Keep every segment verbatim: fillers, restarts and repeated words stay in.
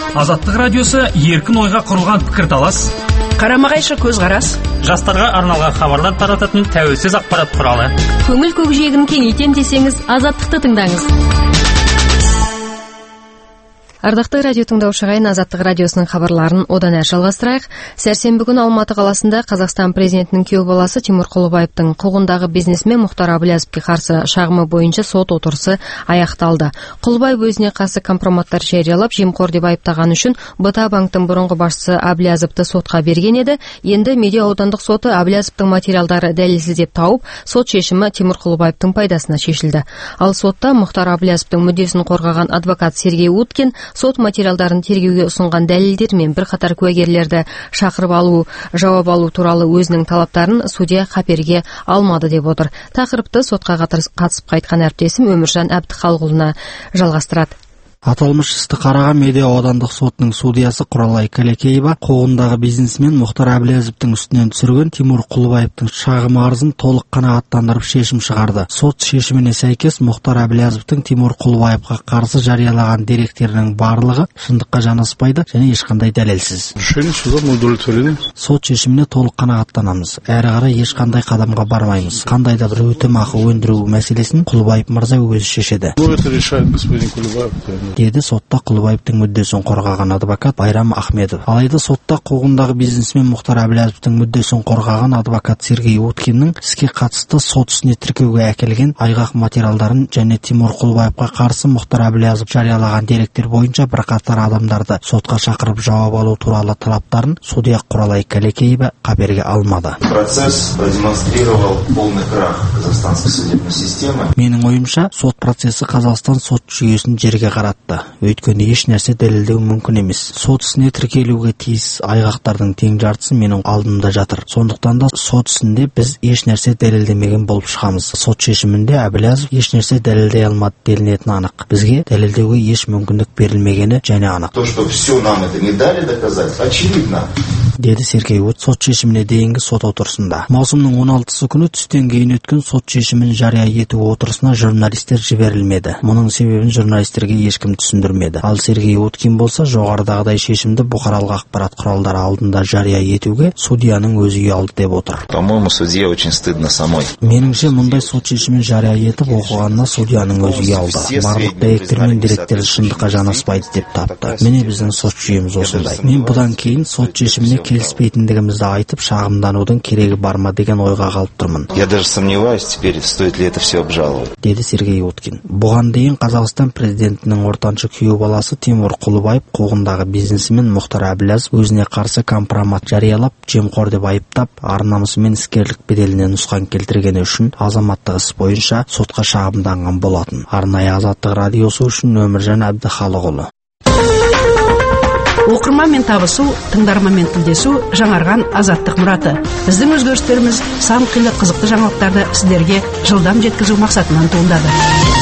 Азаттық радиосы еркін ойға құрылған пікірталас, қарама-қайшы көзқарас, жастарға арналған хабарлар тарататын тәуелсіз ақпарат құралы. Көңіл көкжиегін кеңейтем десеңіз, Азаттықты тыңдаңыз. Ардақты радио тыңдаушы ағайын, Азаттық радиосының хабарларын одан әрі жалғастырайық. Сәрсенбі күні Алматы қаласында Қазақстан президентінің күйеу баласы Тимур Құлыбаевтың қуғындағы бизнесмен Мұхтар Әблязовке қарсы шағымы бойынша сот отырысы аяқталды. Құлыбаев өзіне қарсы компроматтар жариялап, жемқор деп айыптаған үшін БТА банктың бұрынғы басшысы Әблязовты сотқа берген еді. Енді Медеу аудандық соты Әблязовтың материалдары дәлелсіз деп тауып, сот шешімі Тимур Құлыбаевтың пайдасына шешілді. Ал сотта Мұхтар Әблязовтың мүддесін қорғаған адвокат Сергей Уткин сот материалдарын тергеуге ұсынған дәлелдер мен бірқатар куәгерлерді шақырып алу, жауап алу туралы өзінің талаптарын судья қаперге алмады деп отыр. Тақырыпты сотқа қатысып қайтқан әріптесім Өміржан Әбдіхалықұлына жалғастырады. Аталмыш істі қараған Медеу аудандық сотының судьясы Құралай Калекеева қуғындағы бизнесмен Мұхтар Әблязовтың үстінен түсірген Тимур Құлыбаевтың шағым арызын толық қанағаттандырып шешім шығарды. Сот шешіміне сәйкес Мұхтар Әблязовтың Тимур Құлыбаевқа қарсы жариялаған деректерінің барлығы шындыққа жанаспайды және ешқандай дәлелсіз. Сот шешіміне толық қанағаттанамыз. Әрі қарай ешқандай қадамға бармаймыз. Қандай да бір өтемақы өндіру мәселесін Құлыбаев мырза өзі шешеді, деді сотта Құлыбаевтың мүддесін қорғаған адвокат Байрам Ахмедов. Алайда сотта қуғындағы бизнесмен Мұхтар Әблязовтың мүддесін қорғаған адвокат Сергей Уткиннің іске қатысты сот ісіне тіркеуге әкелген айғақ материалдарын және Тимур Құлыбаевқа қарсы Мұхтар Әблязов жариялаған деректер бойынша бірқатар адамдарды сотқа шақырып жауап алу туралы талаптарын судья Құралай Калекеева қаперге алмады. Процесс продемонстрировал полный крах казахстанской судебной системы. Менің ойымша, сот процесі Қазақстан сот жүйесін жерге қаратты. Өйткені еш нәрсе дәлелдеу мүмкін емес. Сот ісіне тіркелуге тиіс айғақтардың тең жартысы менің алдымда жатыр. Сондықтан да сот ісінде біз еш нәрсе дәлелдемеген болып шығамыз. Сот шешімінде Әблязов еш нәрсе дәлелдей алмады делінетіні анық. Бізге дәлелдеуге еш мүмкіндік берілмегені және анық. То, что все нам это не дали доказать, очевидно, деді Сергей Ут сот шешіміне дейінгі сот отырысында. Маусымның он алтысы күні түстен кейін өткен сот шешімін жария ету отырысына журналистер жіберілмеді. Мұның себебін журналистерге ешкім түсіндірмеді. Ал Сергей Уткин болса, жоғарыдағыдай шешімді бұқаралық ақпарат құралдары алдында жария етуге судьяның өзі ұялды деп отыр. По-моему, судье очень стыдно самой. Меніңше, мұндай сот шешімін жария етіп оқығанына судьяның өзі ұялды. Барлық дәйектер мен деректер шындыққа жанаспайды деп тапты. Міне біздің сот жүйеміз осындай. Мен бұдан кейін сот шешіміне келіспейтіндігімізді айтып, шағымданудың керегі бар ма деген ойға қалып тұрмын. Я даже сомневаюсь теперь, стоит ли это все обжаловать, деді Сергей Уткин. Бұған дейін Қазақстан президентінің ортаншы күйеу баласы Тимур Құлыбаев қуғындағы бизнесмен Мұхтар Әблязов өзіне қарсы компромат жариялап, жемқор деп айыптап, ар-намысы мен іскерлік беделіне нұсқан келтіргені үшін азаматтық іс бойынша сотқа шағымданған болатын. Арнайы Азаттық радиосы үшін Өміржан Әбдіхалықұлы. Оқырманмен табысу, тыңдарманмен тілдесу жаңарған азаттық мұраты. Біздің өзгерістеріміз сан қилы қызықты жаңалықтарды сіздерге жылдам жеткізу мақсатынан туындады.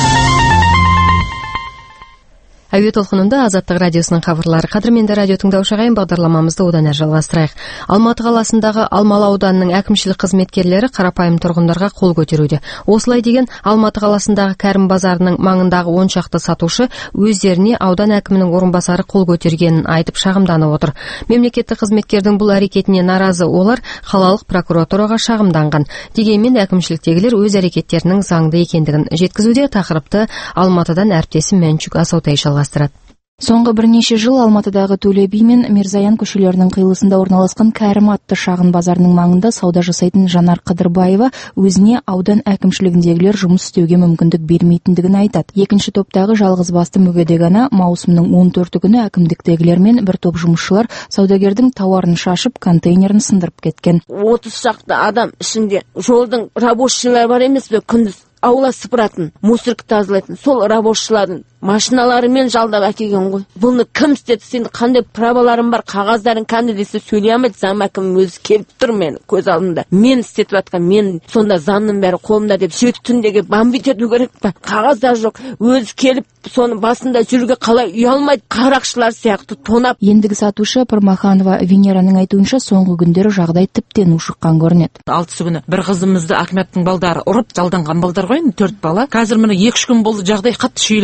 Әуе толқынында Азаттық радиосының хабарлары. Қадірменді радио тыңдаушы ағайын, бағдарламамызды одан әрі жалғастырайық. Алматы қаласындағы Алмалы ауданының әкімшілік қызметкерлері қарапайым тұрғындарға қол көтеруде. Осылай деген Алматы қаласындағы Кәрім базарының маңындағы он шақты сатушы өздеріне аудан әкімінің орынбасары қол көтергенін айтып шағымданып отыр. Мемлекеттік қызметкердің бұл әрекетіне наразы олар қалалық прокуратураға шағымданған. Дегенмен әкімшіліктегілер өз әрекеттерінің заңды екендігін жеткізуде. Тақырыпты Алматыдан әріптесім Мәншүк Асаутай жалғастырады. Соңғы бірнеше жыл Алматыдағы Төле би мен Мирзаян көшелерінің қиылысында орналасқан Кәрім атты шағын базарының маңында сауда жасайтын Жанар Қыдырбаева өзіне аудан әкімшілігіндегілер жұмыс істеуге мүмкіндік бермейтіндігін айтады. Екінші топтағы жалғыз басты мүгедек ана маусымның он төрті күні әкімдіктегілер мен бір топ жұмысшылар саудагердің тауарын шашып, контейнерін сындырып кеткен. отыз шақты адам ішінде жолдың рабочийлары бар емес пе, күндіз аула сыпыратын, мусорка тазалайтын, сол рабочилардың машиналарымен жалдап әкелген ғой. Бұны кім істеді? Сенде қандай праваларың бар? Қағаздарың қандай десе сөйлей алмайды. Зам әкім өзі келіп тұр мен көз алдымда. Мен істетіп жатқан, мен сонда заңның бәрі қолымда деп жеті түндегі бомбить ету керек па? Қағаздар жоқ. Өзі келіп соны басында жүруге қалай ұялмайды? Қарақшылар сияқты тонап. Ендігі сатушы Пырмаханова Венераның айтуынша соңғы күндері жағдай тіптен ушыққан көрінеді. Алтысы күні бір қызымызды Ахметтің балдары ұрып жалданған балдар ғой, төрт бала. Қазір міне екі үш күн болды, жағдай қатты шүйеленісіп жатыр.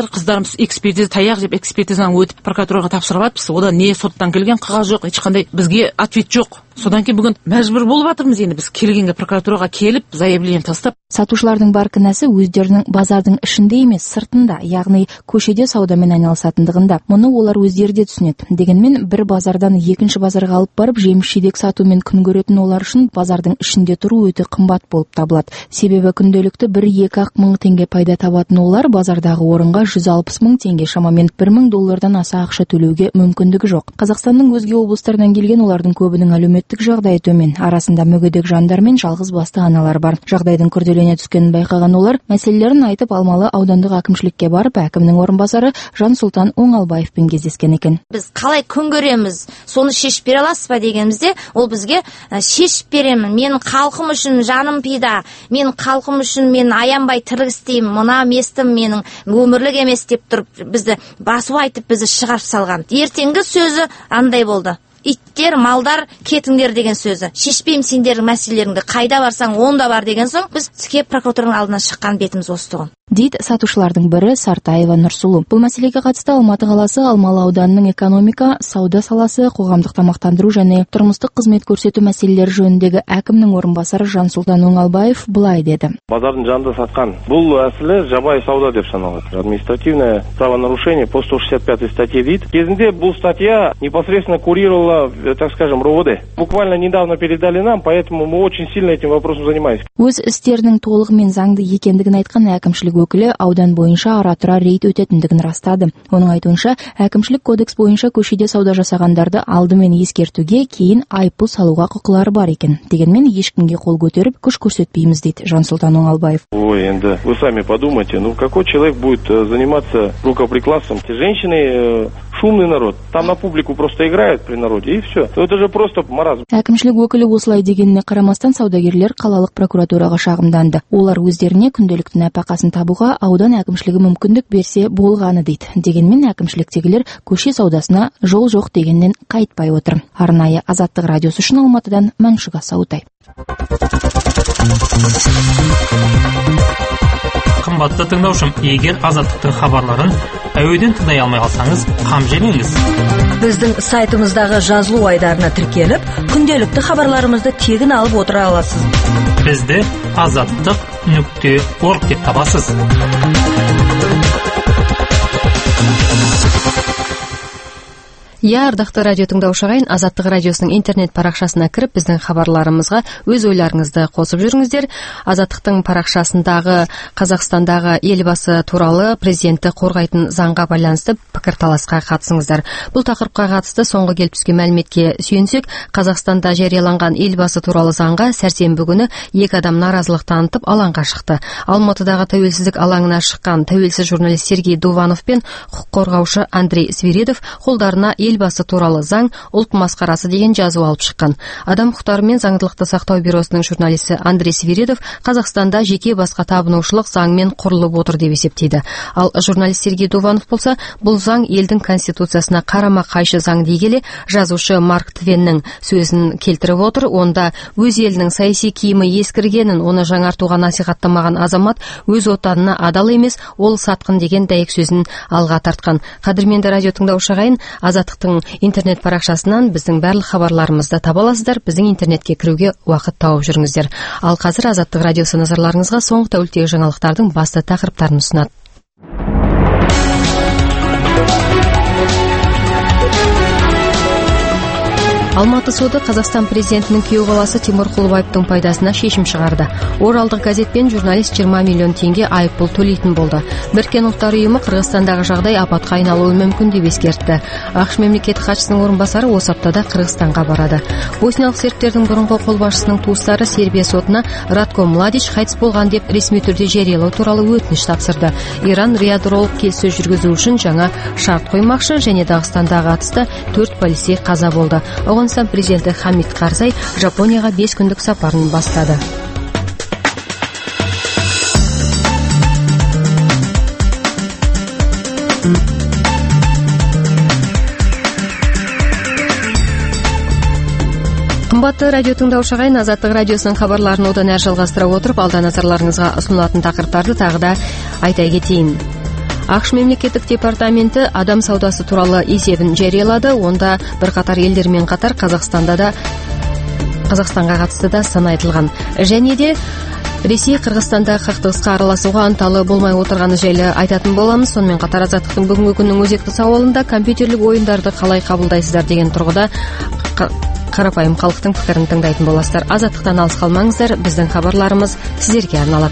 жатыр. Қыздарымыз экспертиза таяқ жеп экспертизаны өтіп прокуратураға тапсырып жатырмыз. Одан не соттан келген қағаз жоқ, ешқандай бізге ответ жоқ. Содан кейін бүгін мәжбүр болып жатырмыз енді біз келгенге прокуратураға келіп заявление тастап. Сатушылардың бар кінәсі өздерінің базардың ішінде емес, сыртында, яғни көшеде саудамен айналысатындығында. Мұны олар өздері де түсінеді. Дегенмен бір базардан екінші базарға алып барып жеміс-жидек сатумен күн көретін олар үшін базардың ішінде тұру өте қымбат болып табылады. Себебі күнделікті бір-екі ақ мың теңге пайда табатын олар базардағы орынға жүз алпыс мың теңге, шамамен бір мың доллардан аса ақша төлеуге мүмкіндігі жоқ. Қазақстанның өзге облыстардан келген олардың көбінің әлеуметтік жағдайы төмен. Арасында мүгедек жандар мен жалғыз басты аналар бар. Жағдайдың күрделене түскенін байқаған олар мәселелерін айтып Алмалы аудандық әкімшілікке барып, әкімнің орынбасары Жансұлтан Оңалбаевпен кездескен екен. Біз қалай күн көреміз, соны шешіп бере аласыз ба дегенімізде, ол бізге шешіп беремін. Менің халқым үшін жаным пида, менің халқым үшін мен аянбай тірлік істеймін. Мына местім менің өмірлік емес деп тұрып, бізді басу айтып бізді шығарып салған. Ертеңгі сөзі андай болды. Иттер, малдар, кетіңдер деген сөзі. Шешпеймін сендердің мәселелеріңді, қайда барсаң онда бар деген соң, біз тіке прокуратураның алдына шыққан бетіміз осы тұғын. Дейді сатушылардың бірі Сартаева Нұрсұлу. Бұл мәселеге қатысты Алматы қаласы Алмалы ауданының экономика, сауда саласы, қоғамдық тамақтандыру және тұрмыстық қызмет көрсету мәселелері жөніндегі әкімнің орынбасары Жансұлтан Оңалбаев былай деді. Базардың жанында сатқан бұл әсілі жабайы сауда деп саналады. Административное правонарушение по сто шестьдесят пятой статье дейді. Кезінде бұл статья непосредственно курировала, так скажем, РОВД. Буквально недавно передали нам, поэтому мы очень сильно этим вопросом занимаемся. Өз істерінің толығымен заңды екендігін айтқан әкімшілік өкілі аудан бойынша ара-тұра рейд өтетіндігін растады. Оның айтуынша, әкімшілік кодекс бойынша көшеде сауда жасағандарды алдымен ескертуге, кейін айыппұл салуға құқылары бар екен. Дегенмен ешкімге қол көтеріп күш көрсетпейміз дейді Жансұлтан Оңалбаев. Ой, енді вы сами подумайте, ну какой человек будет заниматься рукоприкладством? Женщины шумный народ, там на публику просто играют при народе и все. Ну это же просто маразм. Әкімшілік өкілі осылай дегеніне қарамастан саудагерлер қалалық прокуратураға шағымданды. Олар өздеріне күнделікті нәпақасын табуға аудан әкімшілігі мүмкіндік берсе болғаны дейді. Дегенмен әкімшіліктегілер көше саудасына жол жоқ дегеннен қайтпай отыр. Арнайы Азаттық радиосы үшін Алматыдан Мәншүк Асаутай. Қымбатты тыңдаушым, егер Азаттықтың хабарларын әуеден тыңдай алмай қалсаңыз, қам жемеңіз. Біздің сайтымыздағы жазылу айдарына тіркеліп, күнделікті хабарларымызды тегін алып отыра аласыз. Бізді азаттық нүкте орг деп табасыз. Я, ардақты радио тыңдаушы ағайын, Азаттық радиосының интернет парақшасына кіріп, біздің хабарларымызға өз ойларыңызды қосып жүріңіздер. Азаттықтың парақшасындағы Қазақстандағы елбасы туралы президентті қорғайтын заңға байланысты пікірталасқа қатысыңыздар. Бұл тақырыпқа қатысты соңғы келіп түскен мәліметке сүйенсек, Қазақстанда жарияланған елбасы туралы заңға сәрсенбі күні екі адам наразылық танытып алаңға шықты. Алматыдағы тәуелсіздік алаңына шыққан тәуелсіз журналист Сергей Дуванов пен құқық қорғаушы Андрей Свиридов қолдарына елбасы туралы заң ұлт масқарасы деген жазу алып шыққан. Адам құқықтары мен заңдылықты сақтау бюросының журналисті Андрей Свиридов Қазақстанда жеке басқа табынушылық заңмен құрылып отыр деп есептейді. Ал журналист Сергей Дуванов болса, бұл заң елдің конституциясына қарама қайшы заң дей келе, жазушы Марк Твеннің сөзін келтіріп отыр. Онда өз елінің саяси киімі ескіргенін, оны жаңартуға насихаттамаған азамат өз отанына адал емес, ол сатқын деген дәйек сөзін алға тартқан. Қадірменді радио тыңдаушы ағайын, Азаттықтың интернет парақшасынан біздің барлық хабарларымызды таба аласыздар. Біздің интернетке кіруге уақыт тауып жүріңіздер. Ал қазір Азаттық радиосы назарларыңызға соңғы тәуліктегі жаңалықтардың басты тақырыптарын ұсынады. Алматы соты Қазақстан президентінің күйеу баласы Тимур Құлыбаевтың пайдасына шешім шығарды. Оралдық газет пен журналист жиырма миллион теңге айыппұл төлейтін болды. Біріккен ұлттар ұйымы Қырғызстандағы жағдай апатқа айналуы мүмкін деп ескертті. ақш мемлекеттік хатшысының орынбасары осы аптада Қырғызстанға барады. Босниялық сербтердің бұрынғы қолбасшысының туыстары Сербия сотына Ratko Mladic қайтыс болған деп ресми түрде жариялау туралы өтініш тапсырды. Иран ядролық келіссөз жүргізу үшін жаңа шарт қоймақшы және Дағыстандағы атыста төрт полицей қаза болды. Ауғанстан президенті Хамид Карзай Жапонияға бес күндік сапарын бастады. Қымбатты радио тыңдаушы ағайын, Азаттық радиосының хабарларын одан әрі жалғастыра отырып, алда назарларыңызға ұсынылатын тақырыптарды тағы да айта кетейін. ақш мемлекеттік департаменті адам саудасы туралы есебін жариялады. Онда бірқатар елдермен қатар Қазақстанда да Қазақстанға қатысты да сан айтылған. Және де Ресей Қырғызстанда қақтығысқа араласуға ынталы болмай отырғаны жайлы айтатын боламыз. Сонымен қатар Азаттықтың бүгінгі күннің өзекті сауалында компьютерлік ойындарды қалай қабылдайсыздар деген тұрғыда қарапайым халықтың пікірін тыңдайтын боласыздар. Азаттықтан алыс қалмаңыздар, біздің хабарларымыз сіздерге арналады.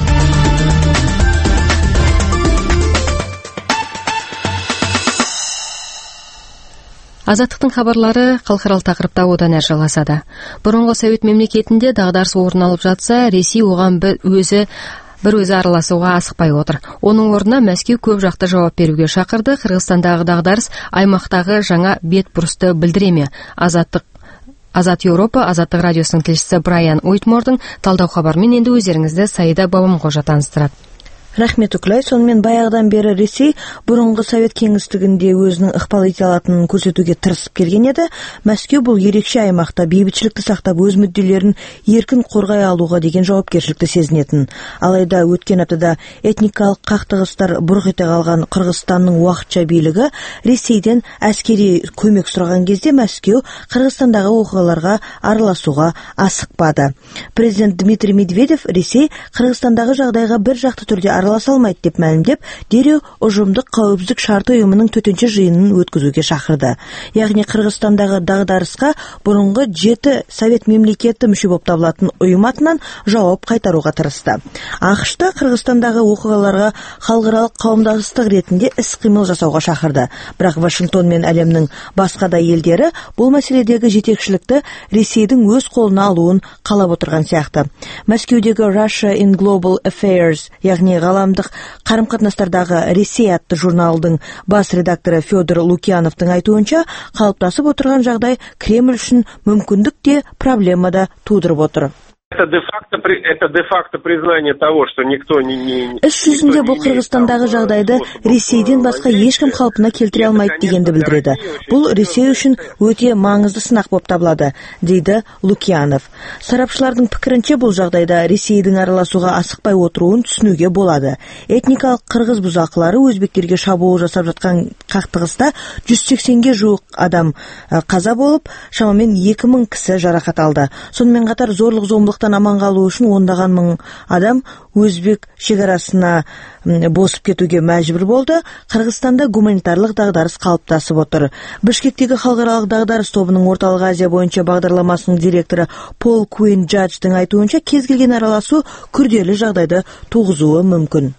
Азаттықтың хабарлары халықаралық тақырыпта одан әрі жалғасады. Бұрынғы Совет мемлекетінде дағдарыс орын алып жатса, Ресей оған бір өзі бір өзі араласуға асықпай отыр. Оның орнына Мәскеу көп жақты жауап беруге шақырды. Қырғызстандағы дағдарыс аймақтағы жаңа бет бұрысты білдіре ме? Азаттық Азат Еуропа, Азаттық радиосының тілшісі Брайан Уитмордың талдау хабарымен енді өздеріңізді Саида Бабамқожа таныстырады. Рахмет, Үклай. Сонымен баяғыдан бері Ресей бұрынғы Совет кеңістігінде өзінің ықпал ете алатынын көрсетуге тырысып келген еді. Мәскеу бұл ерекше аймақта бейбітшілікті сақтап өз мүдделерін еркін қорғай алуға деген жауапкершілікті сезінетін. Алайда өткен аптада этникалық қақтығыстар бұрқ ете қалған Қырғызстанның уақытша билігі Ресейден әскери көмек сұраған кезде Мәскеу Қырғызстандағы оқиғаларға араласуға асықпады. Президент Дмитрий Медведев Ресей Қырғызстандағы жағдайға бір жақты түрде араласа алмайды деп мәлімдеп, дереу ұжымдық қауіпсіздік шарты ұйымының төтенше жиынын өткізуге шақырды. Яғни Қырғызстандағы дағдарысқа бұрынғы жеті Совет мемлекеті мүше болып табылатын ұйым атынан жауап қайтаруға тырысты. ақш-та Қырғызстандағы оқиғаларға халықаралық қауымдастық ретінде іс-қимыл жасауға шақырды. Бірақ Вашингтон мен әлемнің басқа да елдері бұл мәселедегі жетекшілікті Ресейдің өз қолына алуын қалап отырған сияқты. Мәскеудегі Russia in Global Affairs, яғни ғаламдық қарым-қатынастардағы Ресей атты журналдың бас редакторы Федор Лукьяновтың айтуынша, қалыптасып отырған жағдай Кремль үшін мүмкіндік те проблема да тудырып отыр. Это де-факто, это де-факто признание того, что никто не... не Іс жүзінде бұл Қырғызстандағы жағдайды Ресейден басқа ешкім қалпына келтіре алмайды дегенді білдіреді. Бұл Ресей үшін өте маңызды сынақ болып табылады, дейді Лукьянов. Сарапшылардың пікірінше бұл жағдайда Ресейдің араласуға асықпай отыруын түсінуге болады. Этникалық қырғыз бұзақылары өзбектерге шабуыл жасап жатқан қақтығыста жүз сексенге жуық адам қаза болып, шамамен екі мың кісі жарақат алды. Сонымен қатар зорлық-зомбылық аман қалу үшін ондаған мың адам өзбек шекарасына босып кетуге мәжбүр болды. Қырғызстанда гуманитарлық дағдарыс қалыптасып отыр. Бішкектегі халықаралық дағдарыс тобының орталық Азия бойынша бағдарламасының директоры Пол Куин Джадждың айтуынша, кез келген араласу күрделі жағдайды туғызуы мүмкін.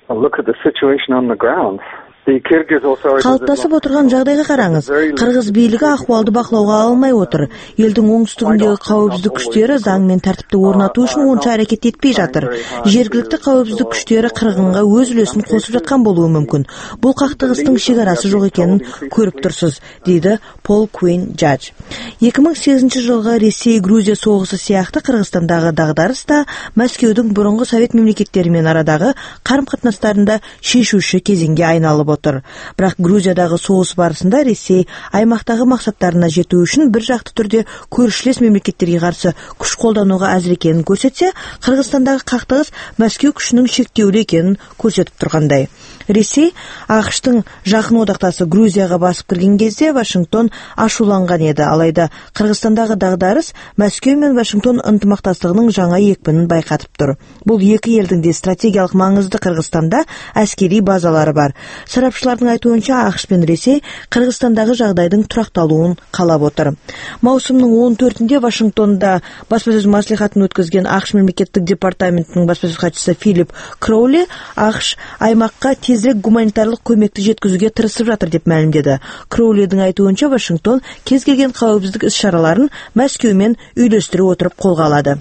Қалыптасып отырған жағдайға қараңыз. Қырғыз билігі ахуалды бақылауға алмай отыр. Елдің оңтүстігіндегі қауіпсіздік күштері заң мен тәртіпті орнату үшін онша әрекет етпей жатыр. Жергілікті қауіпсіздік күштері қырғынға өз үлесін қосып жатқан болуы мүмкін. Бұл қақтығыстың шекарасы жоқ екенін көріп тұрсыз, дейді Пол Куин Джадж. екі мың сегізінші жылғы Ресей-Грузия соғысы сияқты Қырғызстандағы дағдарыс та Мәскеудің бұрынғы Совет мемлекеттерімен арадағы қарым-қатынастарында шешуші кезеңге айналып отыр. Бірақ Грузиядағы соғыс барысында Ресей аймақтағы мақсаттарына жету үшін бір жақты түрде көршілес мемлекеттерге қарсы күш қолдануға әзір екенін көрсетсе, Қырғызстандағы қақтығыс Мәскеу күшінің шектеулі екенін көрсетіп тұрғандай. Ресей ақш-тың жақын одақтасы Грузияға басып кірген кезде Вашингтон ашуланған еді. Алайда Қырғызстандағы дағдарыс Мәскеу мен Вашингтон ынтымақтастығының жаңа екпінін байқатып тұр. Бұл екі елдің де стратегиялық маңызды Қырғызстанда әскери базалары бар. Сарапшылардың айтуынша, ақш пен Ресей Қырғызстандағы жағдайдың тұрақталуын қалап отыр. Маусымның он төртінде Вашингтонда баспасөз мәслихатын өткізген ақш мемлекеттік департаментінің баспасөз хатшысы Филипп Кроули, ақш аймаққа тезірек гуманитарлық көмекті жеткізуге тырысып жатыр деп мәлімдеді. Кроулидің айтуынша, Вашингтон кез келген қауіпсіздік іс-шараларын Мәскеумен үйлестіре отырып қолға алады.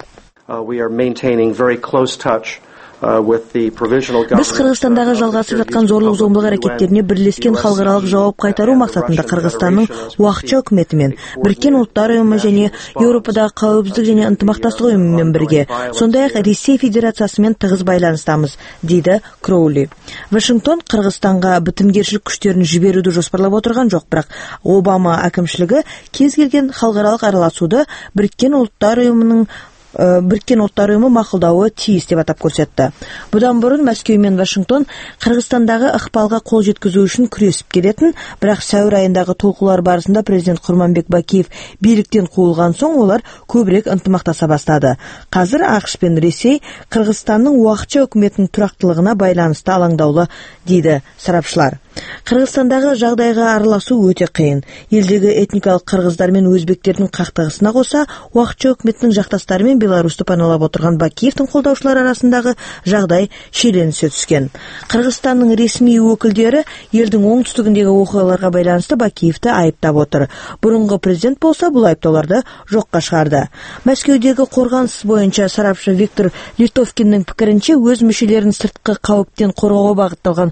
Біз Қырғызстандағы жалғасып жатқан зорлық-зомбылық әрекеттеріне бірлескен халықаралық жауап қайтару мақсатында Қырғызстанның уақытша үкіметімен, Біріккен ұлттар ұйымы және Еуропадағы қауіпсіздік және ынтымақтастық ұйымымен бірге, сондай-ақ Ресей Федерациясымен тығыз байланыстамыз, дейді Кроули. Вашингтон Қырғызстанға бітімгершілік күштерін жіберуді жоспарлап отырған жоқ, бірақ Обама әкімшілігі кез келген халықаралық араласуды Біріккен ұлттар ұйымының Біріккен ұлттар ұйымы мақұлдауы тиіс деп атап көрсетті. Бұдан бұрын Мәскеу мен Вашингтон Қырғызстандағы ықпалға қол жеткізу үшін күресіп келетін, бірақ сәуір айындағы толқулар барысында президент Құрманбек Бакиев биліктен қуылған соң олар көбірек ынтымақтаса бастады. Қазір ақш пен Ресей Қырғызстанның уақытша үкіметінің тұрақтылығына байланысты алаңдаулы дейді сарапшылар. Қырғызстандағы жағдайға араласу өте қиын. Елдегі этникалық қырғыздар мен өзбектердің қақтығысына қоса, уақытша үкіметтің жақтастары мен Беларусьті паналап отырған Бакиевтің қолдаушылар арасындағы жағдай шиеленісе түскен. Қырғызстанның ресми өкілдері елдің оңтүстігіндегі оқиғаларға байланысты Бакиевті айыптап отыр. Бұрынғы президент болса, бұл айыптауларды жоққа шығарды. Мәскеудегі қорғаныс бойынша сарапшы Виктор Литовкиннің пікірінше, өз мүшелерін сыртқы қауіптен қорғауға бағытталған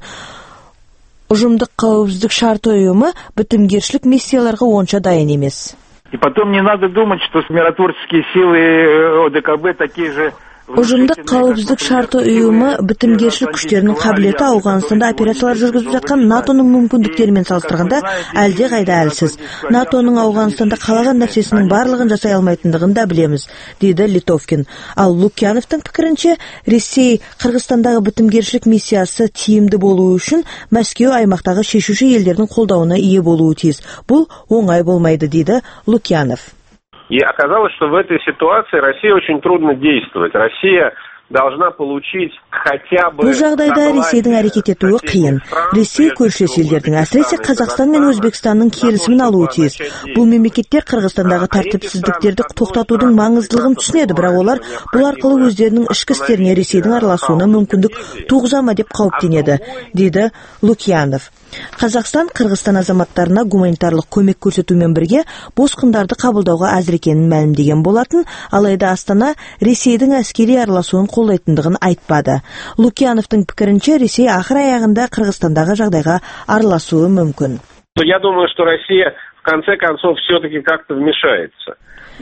ұжымдық қауіпсіздік шарты ұйымы бітімгершілік миссияларға онша дайын емес. И потом не надо думать, что миротворческие силы ОДКБ такие же. Ұжымдық қауіпсіздік шарты ұйымы бітімгершілік күштерінің қабілеті Ауғанстанда операциялар жүргізіп жатқан натоның мүмкіндіктерімен салыстырғанда әлде қайда әлсіз. натоның Ауғанстанда қалаған нәрсесінің барлығын жасай алмайтындығын да білеміз, дейді Литовкин. Ал Лукьяновтың пікірінше, Ресей Қырғызстандағы бітімгершілік миссиясы тиімді болуы үшін Мәскеу аймақтағы шешуші елдердің қолдауына ие болуы тиіс. Бұл оңай болмайды, дейді Лукьянов. И оказалось, что в этой ситуации России очень трудно действовать. Россия должна получить хотя бы... Бұл жағдайда Ресейдің әрекет етуі қиын. Ресей көршілес елдердің, әсіресе Қазақстан мен Өзбекстанның келісімін алуы тиіс. Бұл мемлекеттер Қырғызстандағы тәртіпсіздіктерді тоқтатудың маңыздылығын түсінеді, бірақ олар бұл арқылы өздерінің ішкі істеріне Ресейдің араласуына мүмкіндік туғызама деп қауіптенеді, дейді Лукьянов. Қазақстан Қырғызстан азаматтарына гуманитарлық көмек көрсетумен бірге босқындарды қабылдауға әзір екенін мәлімдеген болатын, алайда Астана Ресейдің әскери араласуын қолдайтындығын айтпады. Лукьяновтың пікірінше, Ресей ақыр аяғында Қырғызстандағы жағдайға араласуы мүмкін. Я думаю, что Россия в конце концов все-таки как-то вмешается.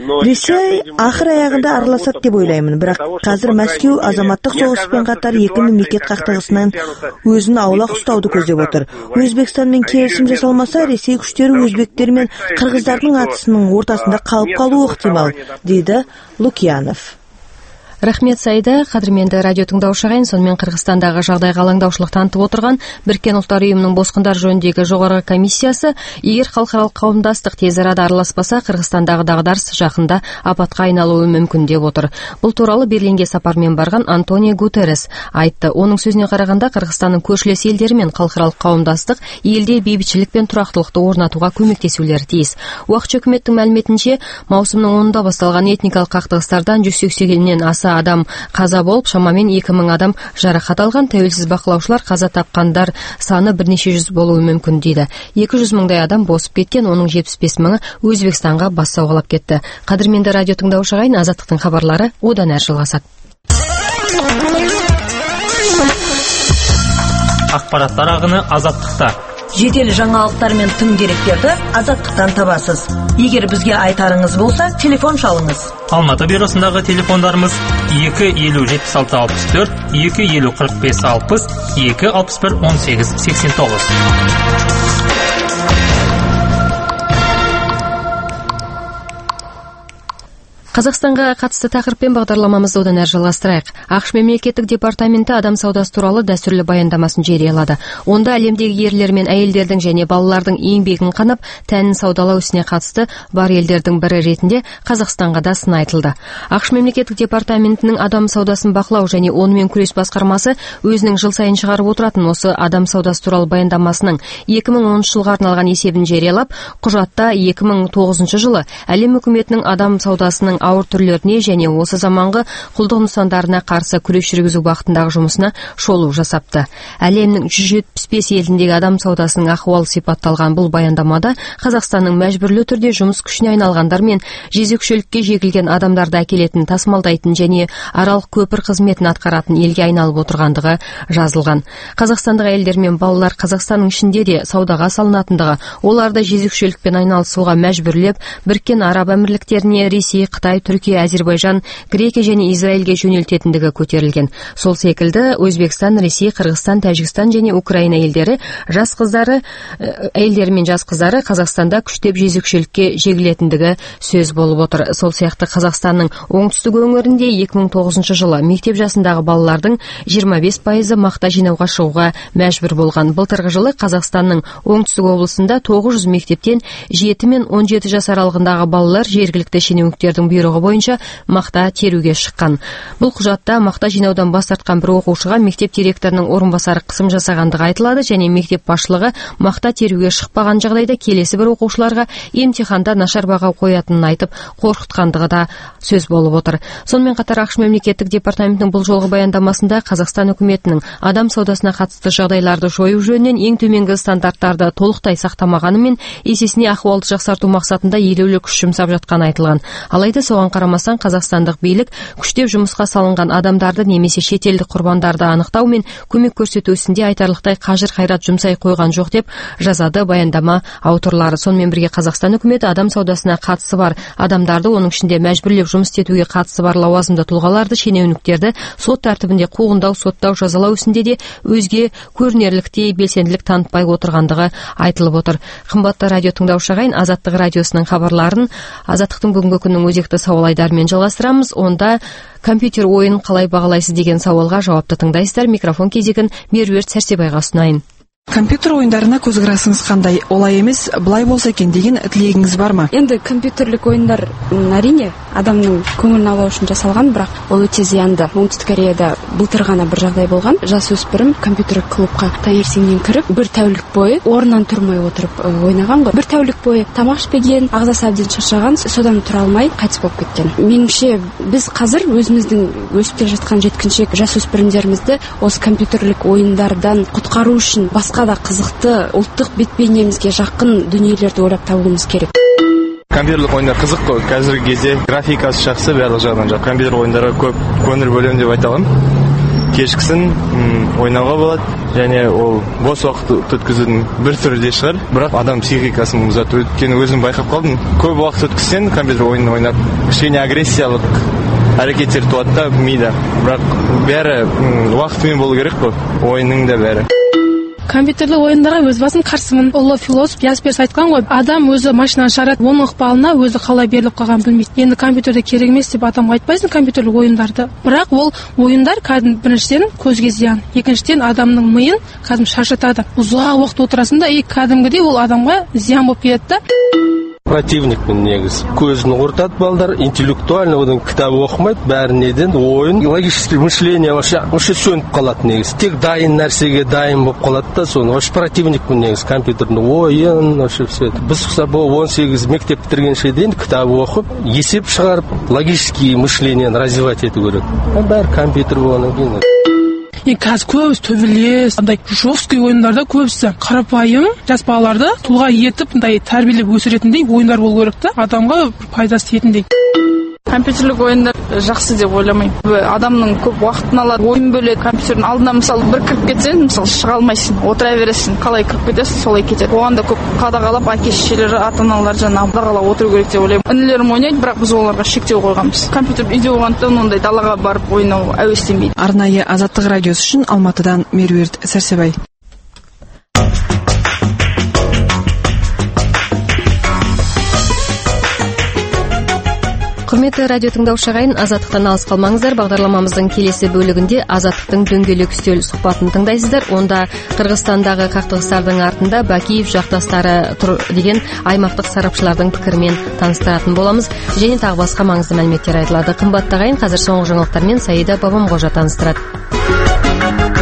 Ресей ақыр аяғында араласады деп ойлаймын, бірақ қазір Мәскеу азаматтық соғыспен қатар екі мемлекет қақтығысынан өзін аулақ ұстауды көздеп отыр. Өзбекстанмен келісім жасалмаса, Ресей күштері өзбектер мен қырғыздардың атысының ортасында қалып қалуы ықтимал, дейді Лукьянов. Рахмет, Саида. Қадірменді радио тыңдаушы ағайын, сонымен Қырғызстандағы жағдайға алаңдаушылық танытып отырған Біріккен ұлттар ұйымының босқындар жөніндегі жоғарғы комиссиясы, егер халықаралық қауымдастық тез арада араласпаса, Қырғызстандағы дағдарыс жақында апатқа айналуы мүмкін деп отыр. Бұл туралы Берлинге сапармен барған Антонио Гутеррес айтты. Оның сөзіне қарағанда, Қырғызстанның көршілес елдері мен халықаралық қауымдастық елде бейбітшілік пен тұрақтылықты орнатуға көмектесулері тиіс. Уақытша үкіметтің мәліметінше, маусымның онында басталған этникалық қақтығыстардан жүз сексеннен аса адам қаза болып, шамамен екі мың адам жарақат алған. Тәуелсіз бақылаушылар қаза тапқандар саны бірнеше жүз болуы мүмкін дейді. екі жүз мыңдай адам босып кеткен, оның жетпіс бес мыңы Өзбекстанға бас сауғалап кетті. Қадірменді радио тыңдаушы ағайын, Азаттықтың хабарлары одан әрі жалғасады. Ақпараттар ағыны Азаттықта. Жедел жаңалықтар мен тың деректерді Азаттықтан табасыз. Егер бізге айтарыңыз болса, телефон шалыңыз. Алматы бюросындағы телефондарымыз екі елу жетпіс алты алпыс төрт, екі елу қырық бес алпыс, екі алпыс бір он сегіз сексен тоғыз. Қазақстанға қатысты тақырыппен бағдарламамызды одан әрі жалғастырайық. ақш мемлекеттік департаменті адам саудасы туралы дәстүрлі баяндамасын жариялады. Онда әлемдегі ерлер мен әйелдердің және балалардың еңбегін қанап, тәнін саудалау ісіне қатысты бар елдердің бірі ретінде Қазақстанға да сын айтылды. ақш мемлекеттік департаментінің адам саудасын бақылау және онымен күрес басқармасы өзінің жыл сайын шығарып отыратын осы адам саудасы туралы баяндамасының екі мың оныншы жылға арналған есебін жариялап, құжатта екі мың тоғызыншы жылы әлем үкіметінің адам саудасының ауыр түрлеріне және осы заманғы құлдық нысандарына қарсы күрес жүргізу бағытындағы жұмысына шолу жасапты. Әлемнің жүз жетпіс бес еліндегі адам саудасының ахуалы сипатталған бұл баяндамада Қазақстанның мәжбүрлі түрде жұмыс күшіне айналғандар мен жезөкшелікке жегілген адамдарды әкелетін, тасымалдайтын және аралық көпір қызметін атқаратын елге айналып отырғандығы жазылған. Қазақстандық әйелдер мен балалар Қазақстанның ішінде де саудаға салынатындығы, оларды жезөкшелікпен айналысуға мәжбүрлеп, Біріккен Араб Әмірліктеріне, Ресей, Қытай Қытай, Түркия, Әзербайжан, Грекия және Израильге жөнелтетіндігі көтерілген. Сол секілді Өзбекстан, Ресей, Қырғызстан, Тәжікстан және Украина елдері жас қыздары, әйелдері мен жас қыздары Қазақстанда күштеп жезөкшелікке жегілетіндігі сөз болып отыр. Сол сияқты Қазақстанның оңтүстік өңірінде екі мың тоғызыншы жылы мектеп жасындағы балалардың жиырма бес пайызы мақта жинауға шығуға мәжбүр болған. Былтырғы жылы Қазақстанның оңтүстік облысында тоғыз жүз мектептен жеті мен он жеті жас аралығындағы балалар жергілікті шенеуніктердің бұйрығы бойынша мақта теруге шыққан. Бұл құжатта мақта жинаудан бас тартқан бір оқушыға мектеп директорының орынбасары қысым жасағандығы айтылады және мектеп басшылығы мақта теруге шықпаған жағдайда келесі бір оқушыларға емтиханда нашар баға қоятынын айтып қорқытқандығы да сөз болып отыр. Сонымен қатар ақш мемлекеттік департаментінің бұл жолғы баяндамасында Қазақстан үкіметінің адам саудасына қатысты жағдайларды жою жөнінен ең төменгі стандарттарды толықтай сақтамағанымен есесіне ахуалды жақсарту мақсатында елеулі күш жұмсап жатқаны айтылған. Алайда соған қарамастан қазақстандық билік күштеп жұмысқа салынған адамдарды немесе шетелдік құрбандарды анықтау мен көмек көрсету ісінде айтарлықтай қажыр қайрат жұмсай қойған жоқ деп жазады баяндама авторлары. Сонымен бірге Қазақстан үкіметі адам саудасына қатысы бар адамдарды, оның ішінде мәжбүрлеп жұмыс етуге қатысы бар лауазымды тұлғаларды, шенеуніктерді сот тәртібінде қуғындау, соттау, жазалау ісінде де өзге көрінерліктей белсенділік танытпай отырғандығы айтылып отыр. Қымбатты радио тыңдаушы ағайын, Азаттық радиосының хабарларын Азаттықтың бүгінгі күннің өзекті сауал айдарымен жалғастырамыз. Онда компьютер ойын қалай бағалайсыз деген сауалға жауапты тыңдайсыздар. Микрофон кезегін Меруерт Сәрсебайға ұсынайын. Компьютер ойындарына көзқарасыңыз қандай? Олай емес, былай болса екен деген тілегіңіз бар ма? Енді компьютерлік ойындар әрине адамның көңілін аулау үшін жасалған, бірақ ол өте зиянды. Оңтүстік Кореяда былтыр ғана бір жағдай болған. Жасөспірім компьютерлік клубқа таңертеңнен кіріп, бір тәулік бойы орнынан тұрмай отырып ойнаған ғой. Бір тәулік бойы тамақ ішпеген, ағзасы әбден шаршаған, содан тұра алмай қайтыс болып кеткен. Меніңше, біз қазір өзіміздің өсіп келе жатқан жеткіншек жасөспірімдерімізді осы компьютерлік ойындардан құтқару үшін басқа да қызықты ұлттық бет-бейнемізге жақын дүниелерді ойлап табуымыз керек. Компьютерлік ойындар қызық қой. Қазіргі кезде графикасы жақсы, барлық жағынан жақсы. Компьютер ойындарға көп көңіл бөлемін деп айта аламын. Кешкісін ойнауға болады, және ол бос уақыт өткізудің бір түрі де шығар. Бірақ адам психикасын бұзады. Өйткені өзім байқап қалдым. Көп уақыт өткізсең компьютер ойынын ойнап, кішкене агрессиялық әрекеттер туады да мида. Бірақ бәрі уақытымен болу керек қой. Ойынның да бәрі. Компьютерлік ойындарға өз басым қарсымын. Ұлы философ Ясперс айтқан ғой, адам өзі машинаны шығарады, оның ықпалына өзі қалай беріліп қалғанын білмейді. Енді компьютерде керек емес деп адам айтпайсың компьютерлік ойындарды. Бірақ ол ойындар кәдімгі біріншіден көзге зиян, екіншіден адамның миын кәдімгі шаршатады. Ұзақ уақыт отырасың да, и кәдімгідей ол адамға зиян болып келеді да. Противникпен негіз. Көзін ортады балдар, интеллектуально одан кітап оқымайды, бәрінеден ойын, логический мышление вообще сөніп қалады негіз. Тек дайын нәрсеге дайын болып қалады да, соны вообще противникпен негіз компьютердің ойын, вообще все. Біз он сегіз мектеп бітіргенше дейін кітап оқып, есеп шығарып, логический мышлениені развивать ету керек. Бәрі компьютер болғаннан кейін. Е, қазір көбісі төбелес, андай жесткий ойындарда көбісі қарапайым жас балаларды тұлға етіп, андай тәрбиелеп өсіретіндей ойындар болу керек та, адамға пайдасы тиетіндей. Компьютерлік ойындар жақсы деп ойламаймын. Адамның көп уақытын алады, ойын бөледі. Компьютердің алдына мысалы бір кіріп кетсең, мысалы шыға алмайсың, отыра бересің. Қалай кіріп кетесің, солай кетеді. Оған да көп қадағалап, әке-шешелері, ата-аналар жаңағы қадағалап отыру керек деп ойлаймын. Інілерім ойнайды, бірақ біз оларға шектеу қойғанбыз. Компьютер үйде болғандықтан ондай далаға барып ойнау әуестенбейді. Арнайы Азаттық радиосы үшін Алматыдан Меруерт Сәрсебай. Құрметті радио тыңдаушы ағайын, Азаттықтан алыс қалмаңыздар. Бағдарламамыздың келесі бөлігінде Азаттықтың дөңгелек үстел сұхбатын тыңдайсыздар. Онда Қырғызстандағы қақтығыстардың артында Бакиев жақтастары тұр деген аймақтық сарапшылардың пікірімен таныстыратын боламыз. Және тағы басқа маңызды мәліметтер айтылады. Қымбатты ағайын, қазір соңғы жаңалықтармен Саида Бабамғожа таныстырады.